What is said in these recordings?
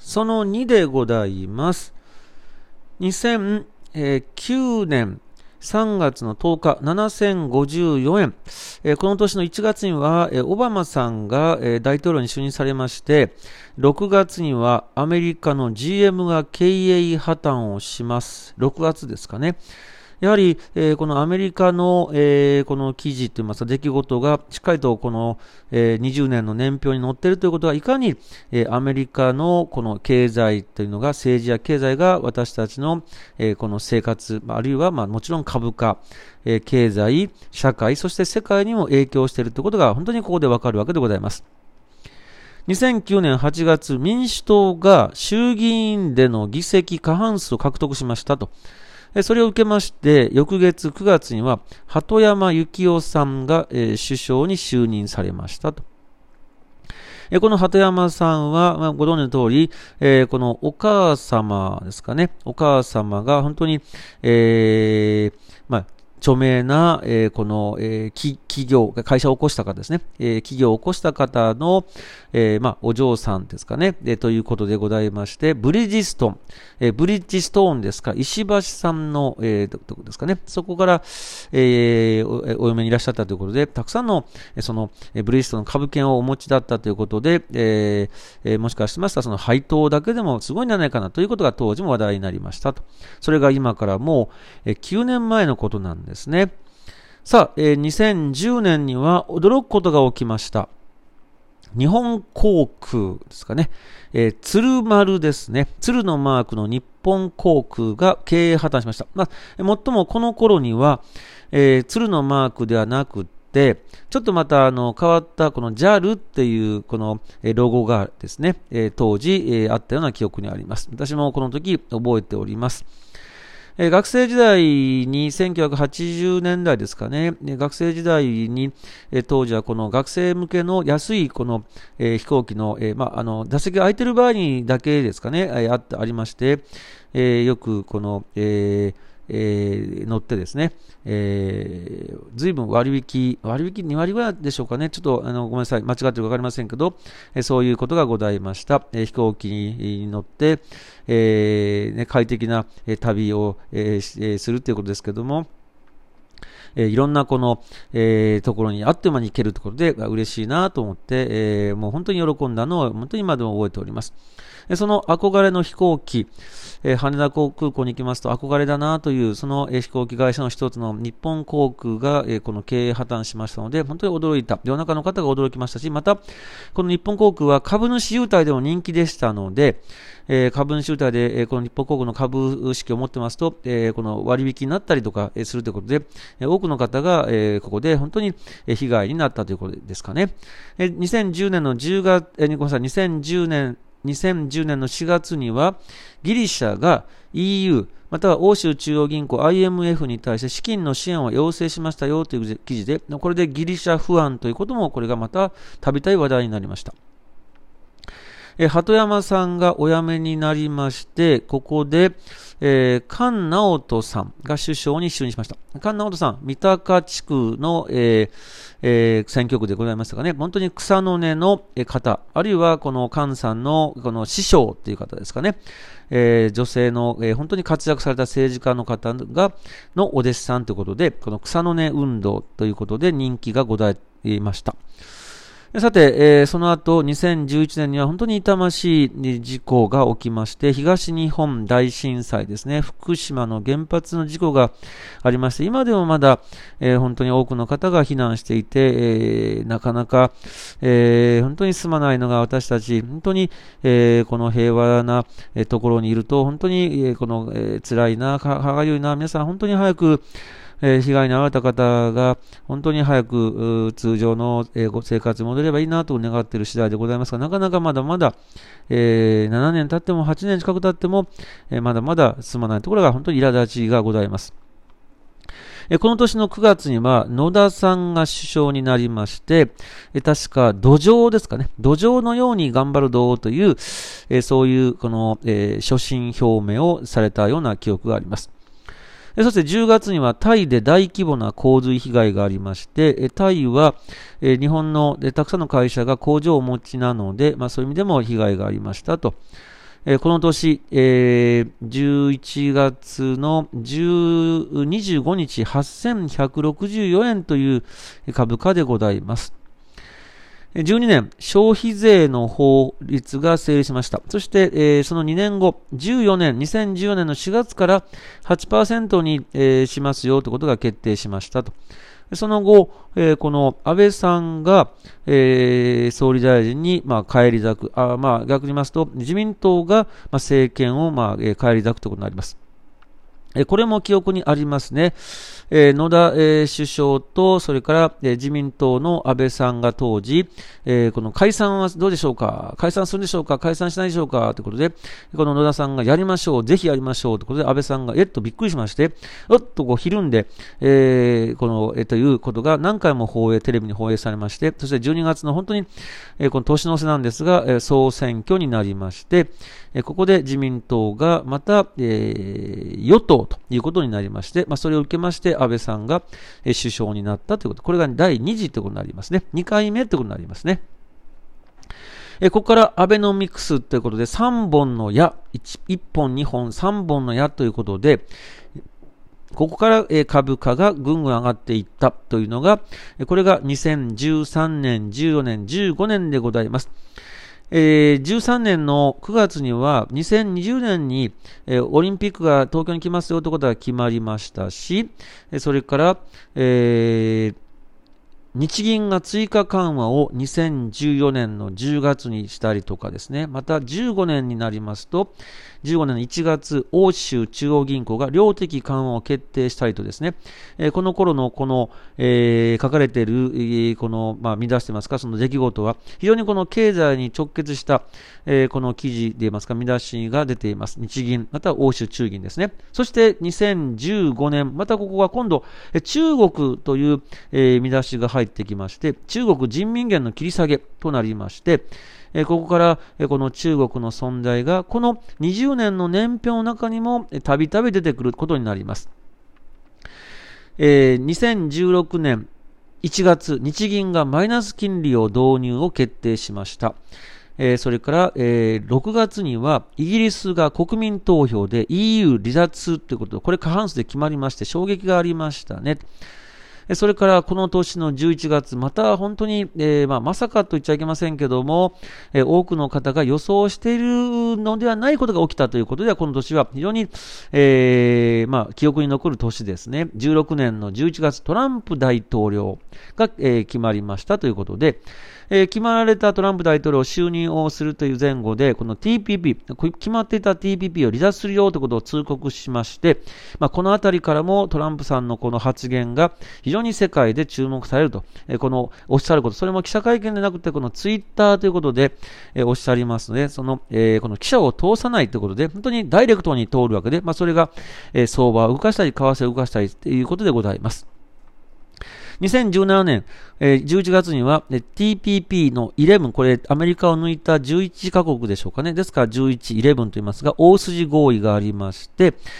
その2でございます。2009年3月の10日、7054円。この年の1月には、オバマさんが、大統領に就任されまして、6月にはアメリカの GM が経営破綻をします。6月ですかね。やはり、このアメリカの、この記事といいますか出来事がしっかりとこの、20年の年表に載っているということは、いかに、アメリカのこの経済というのが、政治や経済が私たちの、この生活、あるいはもちろん株価、経済、社会、そして世界にも影響しているということが本当にここでわかるわけでございます。2009年8月、民主党が衆議院での議席過半数を獲得しましたと。それを受けまして、翌月9月には、鳩山幸夫さんが、首相に就任されましたと。この鳩山さんは、ご存知の通り、このお母様ですかね、お母様が本当に、著名な、この、企業、会社を起こした方ですね。企業を起こした方の、お嬢さんですかね。ということでございまして、ブリッジストーンですか、石橋さんの、とこですかね。そこから、お嫁にいらっしゃったということで、たくさんの、その、ブリッジストンの株券をお持ちだったということで、もしかしましたら、その配当だけでもすごいんじゃないかなということが当時も話題になりましたと。それが今からもう、9年前のことなんですね。さあ、2010年には驚くことが起きました。日本航空ですかね。鶴丸ですね。鶴のマークの日本航空が経営破綻しました。最もこの頃には、鶴のマークではなくて、ちょっとまた変わったこの JAL っていうこのロゴがですね、当時、あったような記憶にあります。私もこの時覚えております。学生時代に1980年代ですかね、学生時代に、当時はこの学生向けの安いこの、飛行機の、座席が空いてる場合にだけですかね、ありまして、よくこの、乗ってですね、随分割引2割ぐらいでしょうかね。ちょっとごめんなさい。間違ってるかわかりませんけど、そういうことがございました。飛行機に乗って、快適な旅を、するということですけども、いろんなこの、ところにあっという間に行けるところで嬉しいなと思って、もう本当に喜んだのを本当に今でも覚えております。その憧れの飛行機、羽田空港に行きますと憧れだなというその飛行機会社の一つの日本航空がこの経営破綻しましたので本当に驚いた。世の中の方が驚きましたし、またこの日本航空は株主優待でも人気でしたので、株主優待でこの日本航空の株式を持ってますと、この割引になったりとかするということで、多くの方がここで本当に被害になったということですかね。2010年の10月、ごめんなさい、2010年の4月にはギリシャが EU または欧州中央銀行 IMF に対して資金の支援を要請しましたよという記事で、これでギリシャ不安ということもこれがまたたびたび話題になりました。鳩山さんがお辞めになりまして、ここで、菅直人さんが首相に就任しました。菅直人さん、三鷹地区の、選挙区でございましたかね。本当に草の根の方、あるいはこの菅さんのこの師匠という方ですかね。女性の、本当に活躍された政治家の方がのお弟子さんということで、この草の根運動ということで人気がございました。さて、その後2011年には本当に痛ましい事故が起きまして、東日本大震災ですね、福島の原発の事故がありまして、今でもまだ、本当に多くの方が避難していて、なかなか、本当に進まないのが私たち、本当に、この平和な、ところにいると、本当に、この、辛いな、歯がゆいな、皆さん本当に早く被害に遭われた方が本当に早く通常の生活に戻ればいいなと願っている次第でございますが、なかなかまだまだ、7年経っても8年近く経っても、まだまだ進まないところが本当に苛立ちがございます。この年の9月には野田さんが首相になりまして、確か土壌ですかね、土壌のように頑張るぞという、そういうこの、所信表明をされたような記憶があります。そして10月にはタイで大規模な洪水被害がありまして、タイは日本のたくさんの会社が工場をお持ちなので、そういう意味でも被害がありましたと。 この年、11月の25日8164円という株価でございます。12年、消費税の法律が成立しました。そして、その2年後、2014年の4月から 8% に、しますよということが決定しましたと。その後、この安倍さんが、総理大臣に、返り咲く。逆に言いますと、自民党が、政権を、返り咲くということになります。これも記憶にありますね。野田、首相と、それから、自民党の安倍さんが当時、この解散はどうでしょうか、解散するんでしょうか、解散しないでしょうかということで、この野田さんがやりましょう、ぜひやりましょうということで、安倍さんがとびっくりしまして、ひるんで、ということが何回もテレビに放映されまして、そして12月の本当に、この年の瀬なんですが、総選挙になりまして、ここで自民党がまた、与党ということになりまして、それを受けまして安倍さんが首相になったということ、これが第2次ということになりますね。2回目ということになりますね。ここからアベノミクスということで3本の矢、1本2本3本の矢ということで、ここから株価がぐんぐん上がっていったというのが、これが2013年、14年、15年でございます。13年の9月には2020年に、オリンピックが東京に来ますよということが決まりましたし、それから、日銀が追加緩和を2014年の10月にしたりとかですね、また15年になりますと、15年の1月、欧州中央銀行が量的緩和を決定したりとですね、この頃のこの、書かれている、この、見出してますか、その出来事は、非常にこの経済に直結した、この記事で言いますか、見出しが出ています。日銀、また欧州中銀ですね。そして2015年、またここは今度、中国という、見出しが入ってきまして、中国人民元の切り下げとなりまして、ここからこの中国の存在がこの20年の年表の中にもたびたび出てくることになります。2016年1月、日銀がマイナス金利を導入を決定しました。それから、6月にはイギリスが国民投票で EU 離脱ということで、これ過半数で決まりまして衝撃がありましたね。それからこの年の11月、また本当に、まさかと言っちゃいけませんけども、多くの方が予想しているのではないことが起きたということでは、この年は非常に、記憶に残る年ですね。16年の11月、トランプ大統領が、決まりましたということで、決まられたトランプ大統領就任をするという前後で、この TPP、決まっていた TPP を離脱するよということを通告しまして、このあたりからもトランプさんのこの発言が非常に世界で注目されると、このおっしゃること、それも記者会見でなくて、このツイッターということで、おっしゃりますので、この記者を通さないということで、本当にダイレクトに通るわけで、それが、相場を動かしたり、為替を動かしたりということでございます。2017年、11月には、TPP の11、これアメリカを抜いた11カ国でしょうかね。ですから11、11と言いますが、大筋合意がありまして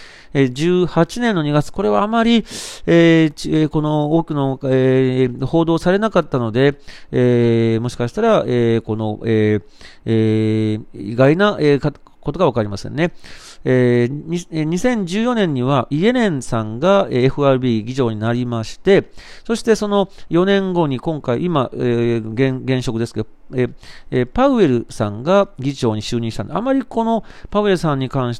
、18年の2月、これはあまり、この多くの、報道されなかったので、もしかしたら、この、意外な、ことがわかりませんね。2014年にはイエレンさんが FRB 議長になりまして、そしてその4年後に今回、今、現職ですけど、パウエルさんが議長に就任したんで、あまりこのパウエルさんに関して、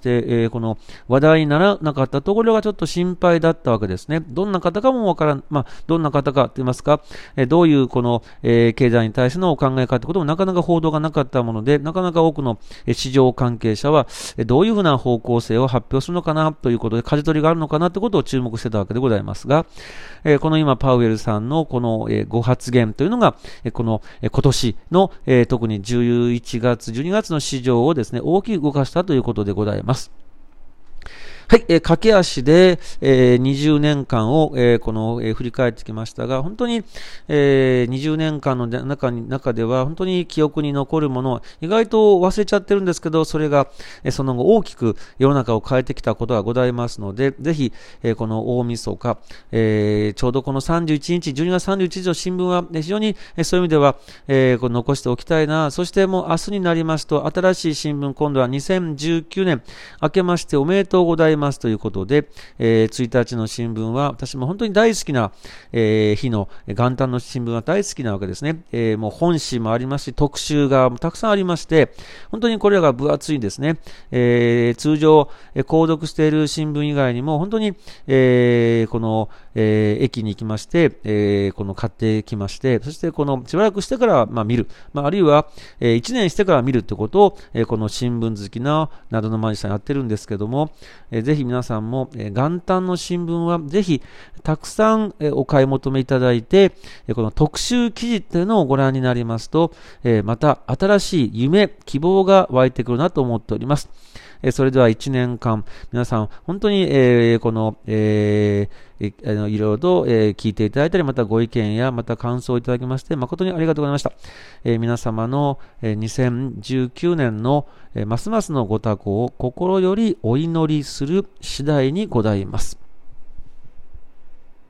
この話題にならなかったところがちょっと心配だったわけですね。どんな方かもわからん、どんな方かと言いますか、どういうこの、経済に対してのお考えかということもなかなか報道がなかったもので、なかなか多くの市場関係者は、どういうふうな方向性を発表するのかなということで、舵取りがあるのかなということを注目してたわけでございますが、この今パウエルさんのこの、ご発言というのが、この、今年の特に11月、12月の市場をですね、大きく動かしたということでございます。 はい、駆け足で、20年間を、振り返ってきましたが、本当に、20年間の中では、本当に記憶に残るもの、意外と忘れちゃってるんですけど、それが、その後大きく世の中を変えてきたことがございますので、ぜひ、この大晦日、ちょうどこの31日、12月31日の新聞は、非常に、そういう意味では、これ残しておきたいな。そしてもう明日になりますと、新しい新聞、今度は2019年、明けましておめでとうございますということで、1日の新聞は、私も本当に大好きな、日の元旦の新聞は大好きなわけですね。もう本誌もありますし、特集がたくさんありまして、本当にこれらが分厚いですね。通常、購読している新聞以外にも、本当に、この、駅に行きまして、この買ってきまして、そしてこのしばらくしてから、見る、あるいは、1年してから見るということを、この新聞好きななどのマジさんやってるんですけども、ぜひ皆さんも、元旦の新聞はぜひたくさん、お買い求めいただいて、この特集記事というのをご覧になりますと、また新しい夢、希望が湧いてくるなと思っております。それでは1年間、皆さん、本当に、この、いろいろと、聞いていただいたり、またご意見や、また感想をいただきまして、誠にありがとうございました。皆様の、2019年の、ますますのご多幸を心よりお祈りする次第にございます。